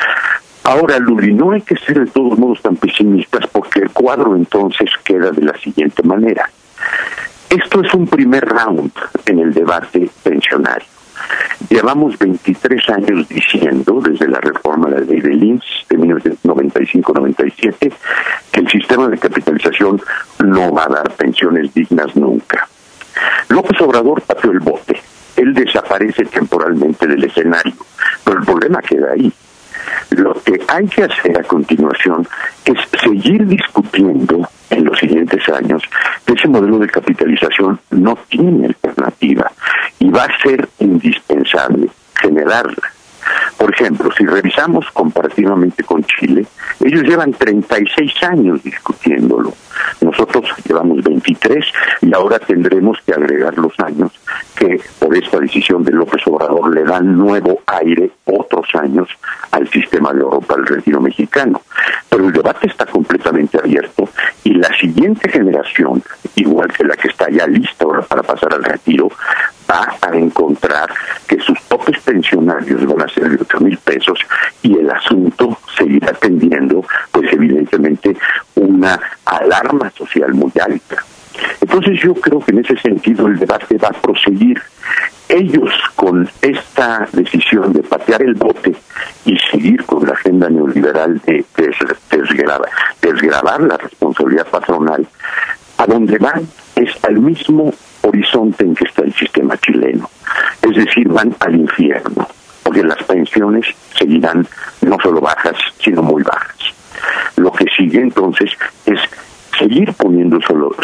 Ahora, Luli, no hay que ser de todos modos tan pesimistas, porque el cuadro entonces queda de la siguiente manera. Esto es un primer round en el debate pensionario. Llevamos 23 años diciendo, desde la reforma de la ley del INSS de 1995-97, que el sistema de capitalización no va a dar pensiones dignas nunca. López Obrador pateó el bote. Él desaparece temporalmente del escenario, pero el problema queda ahí. Lo que hay que hacer a continuación es seguir discutiendo en los siguientes años que ese modelo de capitalización no tiene alternativa y va a ser indispensable generarla. Por ejemplo, si revisamos comparativamente con Chile, ellos llevan 36 años discutiéndolo. Nosotros llevamos 23 y ahora tendremos que agregar los años que por esta decisión de López Obrador le dan nuevo aire, otros años, al sistema de ahorro para el retiro mexicano. Pero el debate está completamente abierto y la siguiente generación, igual que la que está ya lista ahora para pasar al retiro, va a encontrar que sus topes pensionarios van a ser de 8,000 pesos y el asunto seguirá tendiendo, pues evidentemente, una alarma social muy alta. Entonces yo creo que en ese sentido el debate va a proseguir. Ellos, con esta decisión de patear el bote y seguir con la agenda neoliberal de desgravar la responsabilidad patronal, a donde van es al mismo horizonte en que está el sistema chileno. Es decir, van al infierno, porque las pensiones seguirán no solo bajas, sino muy bajas. Lo que sigue entonces es seguir poniendo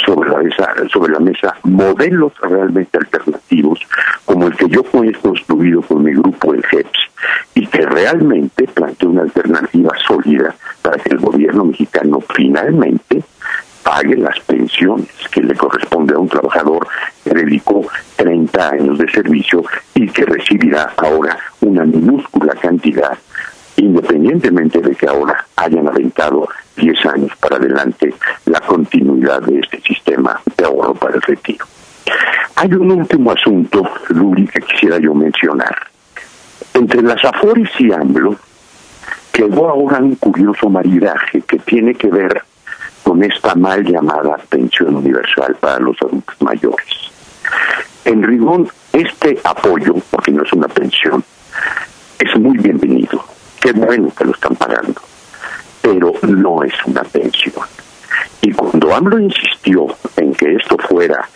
sobre la mesa modelos realmente alternativos, como el que yo he construido con mi grupo, el GEPS, y que realmente plantea una alternativa sólida para que el gobierno mexicano finalmente pague las pensiones que le corresponde a un trabajador que dedicó 30 años de servicio y que recibirá ahora una minúscula cantidad, independientemente de que ahora hayan aventado 10 años para adelante la continuidad de este sistema de ahorro para el retiro. Hay un último asunto, Luli, que quisiera yo mencionar. Entre las Afores y AMLO quedó ahora un curioso maridaje que tiene que ver con esta mal llamada pensión universal para los adultos mayores. En rigor, este apoyo, porque no es una pensión, es muy bienvenido. Qué bueno que lo están pagando, pero no es una pensión. Y cuando AMLO insistió en que esto fuera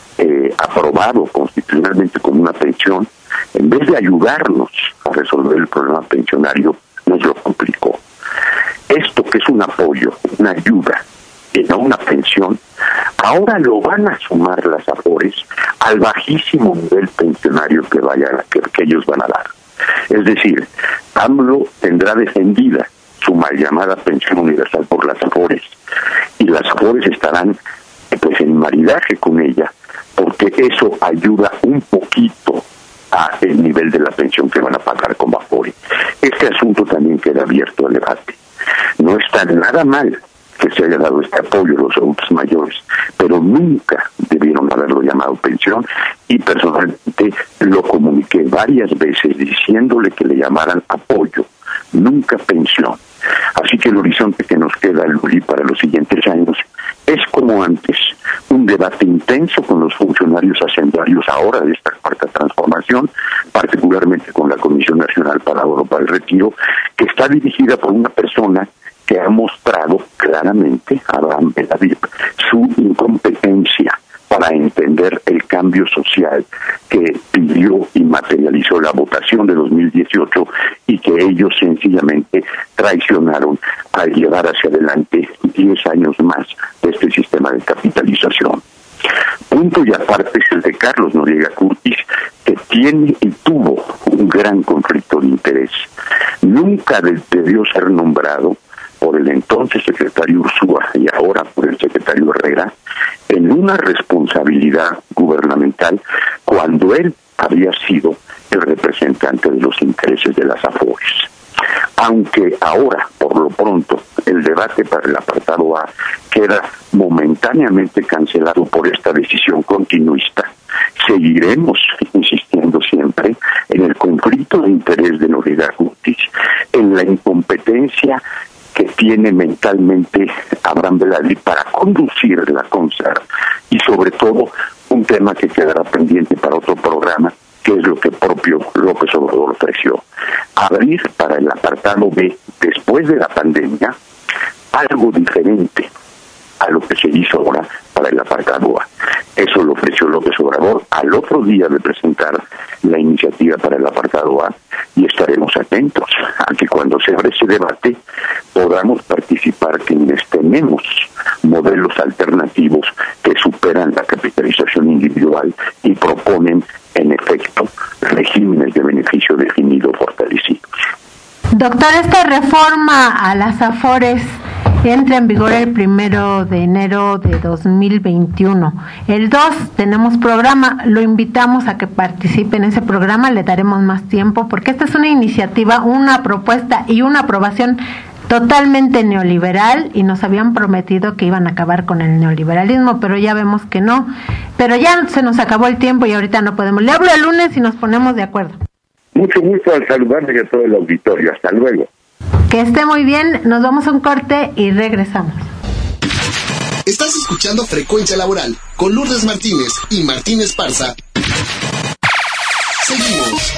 aprobado constitucionalmente como una pensión, en vez de ayudarnos a resolver el problema pensionario, nos lo complicó. Esto que es un apoyo, una ayuda, y no una pensión, ahora lo van a sumar las Afores al bajísimo nivel pensionario que ellos van a dar. Es decir, AMLO tendrá defendida su mal llamada pensión universal por las Afores, y las Afores estarán pues en maridaje con ella, porque eso ayuda un poquito a el nivel de la pensión que van a pagar como Afore. Este asunto también queda abierto al debate. No está nada mal que se haya dado este apoyo a los adultos mayores, pero nunca debieron haberlo llamado pensión, y personalmente lo comuniqué varias veces diciéndole que le llamaran apoyo, nunca pensión. Así que el horizonte que nos queda, Luli, para los siguientes años es como antes, un debate intenso con los funcionarios hacendarios ahora de esta cuarta transformación, particularmente con la Comisión Nacional para Ahorro para el Retiro, que está dirigida por una persona que ha mostrado claramente, Abraham Benavides, su incompetencia para entender el cambio social que pidió y materializó la votación de 2018 y que ellos sencillamente traicionaron al llevar hacia adelante 10 años más de este sistema de capitalización. Punto y aparte es el de Carlos Noriega Curtis, que tiene y tuvo un gran conflicto de interés. Nunca debió ser nombrado por el entonces secretario Ursúa y ahora por el secretario Herrera en una responsabilidad gubernamental cuando él había sido el representante de los intereses de las Afores. Aunque ahora, por lo pronto, el debate para el apartado A queda momentáneamente cancelado por esta decisión continuista, seguiremos insistiendo siempre en el conflicto de interés de Noriega Curtis, en la incompetencia que tiene mentalmente Abraham Benavides para conducir la CONSAR, y sobre todo un tema que quedará pendiente para otro programa, que es lo que propio López Obrador ofreció: abrir para el apartado B, después de la pandemia, algo diferente a lo que se hizo ahora para el apartado A. Eso lo ofreció López Obrador al otro día de presentar la iniciativa para el apartado A, y estaremos atentos a que cuando se abra ese debate podamos participar quienes tenemos modelos alternativos que superan la capitalización individual y proponen, en efecto, regímenes de beneficio definido fortalecidos. Doctor, esta reforma a las Afores entra en vigor el 1 de enero de 2021. El 2 tenemos programa, lo invitamos a que participe en ese programa, le daremos más tiempo porque esta es una iniciativa, una propuesta y una aprobación totalmente neoliberal y nos habían prometido que iban a acabar con el neoliberalismo, pero ya vemos que no. Pero ya se nos acabó el tiempo y ahorita no podemos. Le hablo el lunes y nos ponemos de acuerdo. Mucho gusto al saludarle a todo el auditorio. Hasta luego. Que esté muy bien, nos vamos a un corte y regresamos. Estás escuchando Frecuencia Laboral con Lourdes Martínez y Martín Esparza. Seguimos.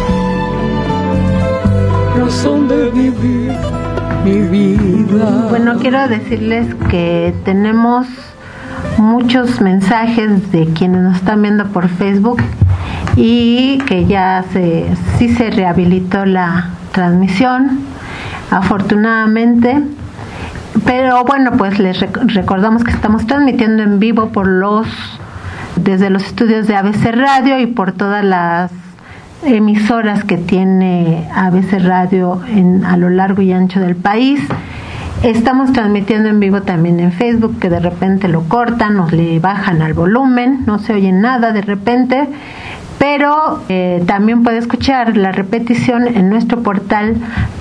Razón de vivir mi vida. Bueno, quiero decirles que tenemos muchos mensajes de quienes nos están viendo por Facebook y que ya sí se rehabilitó la transmisión, afortunadamente. Pero bueno, pues les recordamos que estamos transmitiendo en vivo desde los estudios de ABC Radio y por todas las emisoras que tiene ABC Radio a lo largo y ancho del país. Estamos transmitiendo en vivo también en Facebook, que de repente lo cortan o le bajan al volumen, no se oye nada de repente, pero también puede escuchar la repetición en nuestro portal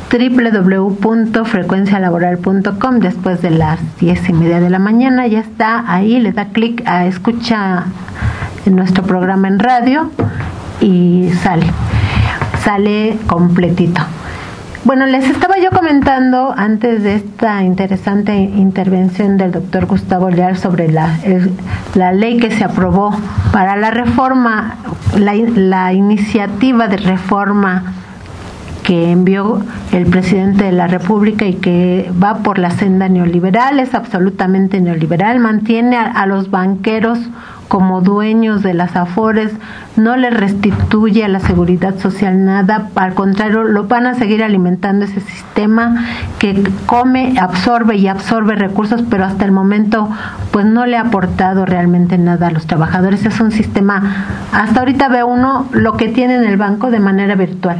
www.frecuencialaboral.com después de las 10:30 de la mañana. Ya está ahí, le da clic a escucha en nuestro programa en radio y sale completito. Bueno, les estaba yo comentando antes de esta interesante intervención del doctor Gustavo Leal sobre la ley que se aprobó para la reforma, la iniciativa de reforma que envió el presidente de la República y que va por la senda neoliberal, es absolutamente neoliberal, mantiene a los banqueros como dueños de las Afores, no les restituye a la seguridad social nada, al contrario, lo van a seguir alimentando ese sistema que come, absorbe recursos, pero hasta el momento pues no le ha aportado realmente nada a los trabajadores. Es un sistema, hasta ahorita ve uno lo que tiene en el banco de manera virtual.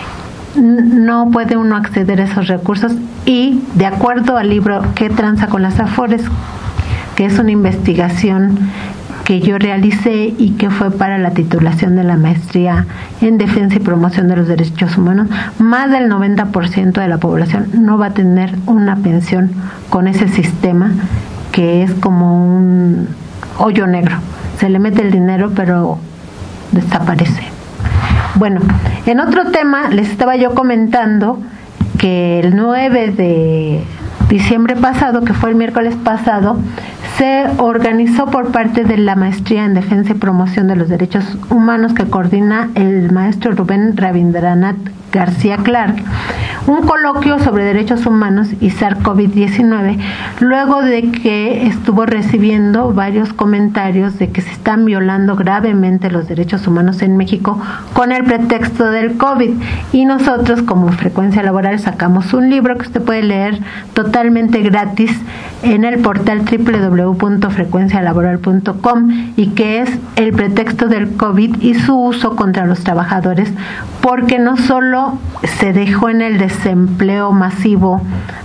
No puede uno acceder a esos recursos y de acuerdo al libro ¿Qué tranza con las Afores?, que es una investigación que yo realicé y que fue para la titulación de la maestría en defensa y promoción de los derechos humanos, más del 90% de la población no va a tener una pensión con ese sistema que es como un hoyo negro. Se le mete el dinero pero desaparece. Bueno, en otro tema les estaba yo comentando que el 9 de diciembre pasado, que fue el miércoles pasado, se organizó por parte de la Maestría en Defensa y Promoción de los Derechos Humanos que coordina el maestro Rubén Rabindranath García Clark, un coloquio sobre derechos humanos y SARS-CoV-19, luego de que estuvo recibiendo varios comentarios de que se están violando gravemente los derechos humanos en México con el pretexto del COVID. Y nosotros, como Frecuencia Laboral, sacamos un libro que usted puede leer totalmente gratis en el portal www.frecuencialaboral.com y que es el pretexto del COVID y su uso contra los trabajadores, porque no solo se dejó en el desempleo masivo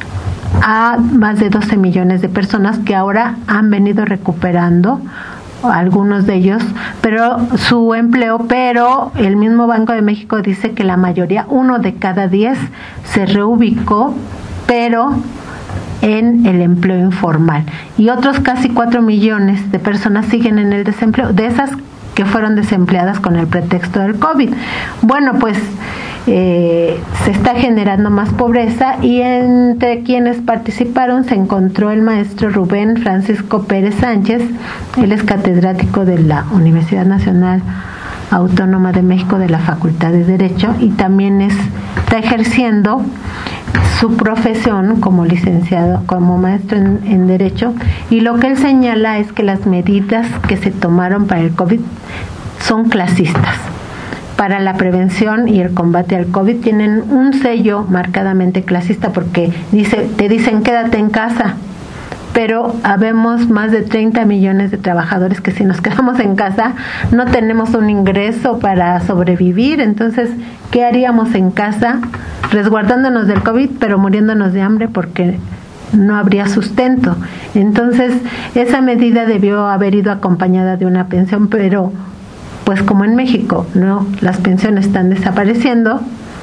a más de 12 millones de personas que ahora han venido recuperando algunos de ellos, pero su empleo, pero el mismo Banco de México dice que la mayoría, 1 de cada 10, se reubicó, pero en el empleo informal, y otros casi 4 millones de personas siguen en el desempleo, de esas que fueron desempleadas con el pretexto del COVID. Bueno, pues se está generando más pobreza y entre quienes participaron se encontró el maestro Rubén Francisco Pérez Sánchez. Él es catedrático de la Universidad Nacional Autónoma de México de la Facultad de Derecho y también está ejerciendo su profesión como licenciado, como maestro en Derecho, y lo que él señala es que las medidas que se tomaron para el COVID son clasistas. Para la prevención y el combate al COVID tienen un sello marcadamente clasista porque te dicen quédate en casa, pero habemos más de 30 millones de trabajadores que si nos quedamos en casa no tenemos un ingreso para sobrevivir. Entonces, ¿qué haríamos en casa? Resguardándonos del COVID, pero muriéndonos de hambre porque no habría sustento. Entonces, esa medida debió haber ido acompañada de una pensión, pero pues como en México, ¿no? Las pensiones están desapareciendo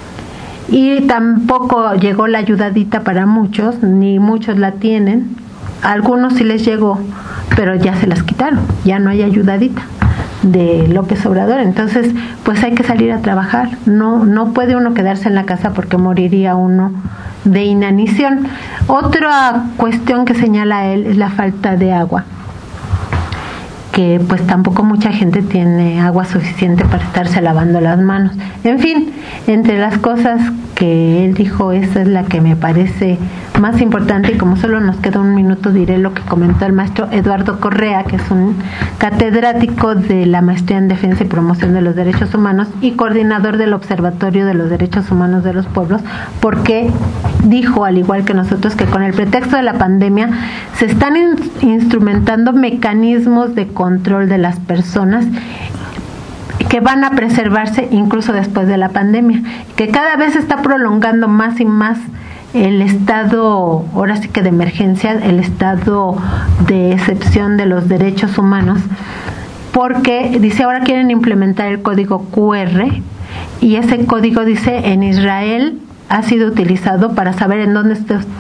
y tampoco llegó la ayudadita para muchos, ni muchos la tienen. A algunos sí les llegó, pero ya se las quitaron, ya no hay ayudadita de López Obrador. Entonces, pues hay que salir a trabajar. No puede uno quedarse en la casa porque moriría uno de inanición. Otra cuestión que señala él es la falta de agua, que pues tampoco mucha gente tiene agua suficiente para estarse lavando las manos. En fin, entre las cosas que él dijo, esa es la que me parece más importante, y como solo nos queda un minuto diré lo que comentó el maestro Eduardo Correa, que es un catedrático de la Maestría en Defensa y Promoción de los Derechos Humanos y coordinador del Observatorio de los Derechos Humanos de los Pueblos, porque dijo, al igual que nosotros, que con el pretexto de la pandemia se están instrumentando mecanismos de control de las personas que van a preservarse incluso después de la pandemia, que cada vez se está prolongando más y más el estado, ahora sí que de emergencia, el estado de excepción de los derechos humanos, porque dice ahora quieren implementar el código QR, y ese código dice en Israel ha sido utilizado para saber en dónde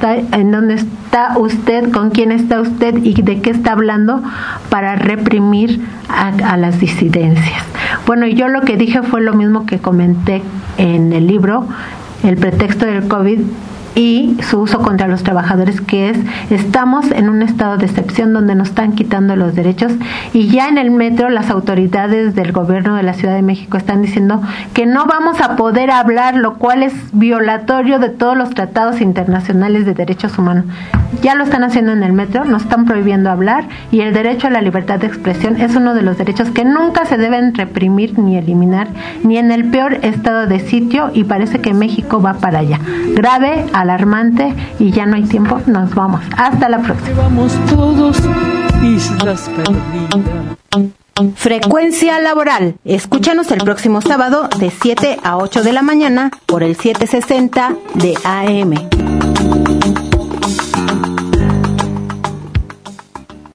está usted, con quién está usted y de qué está hablando, para reprimir a las disidencias. Bueno, y yo lo que dije fue lo mismo que comenté en el libro, El pretexto del COVID y su uso contra los trabajadores, que es, estamos en un estado de excepción donde nos están quitando los derechos, y ya en el metro las autoridades del gobierno de la Ciudad de México están diciendo que no vamos a poder hablar, lo cual es violatorio de todos los tratados internacionales de derechos humanos. Ya lo están haciendo en el metro, nos están prohibiendo hablar, y el derecho a la libertad de expresión es uno de los derechos que nunca se deben reprimir ni eliminar, ni en el peor estado de sitio, y parece que México va para allá. Grave, alarmante, y ya no hay tiempo, nos vamos. Hasta la próxima. Vamos todos, islas perdidas. Frecuencia laboral. Escúchanos el próximo sábado de 7 a 8 de la mañana por el 760 de AM.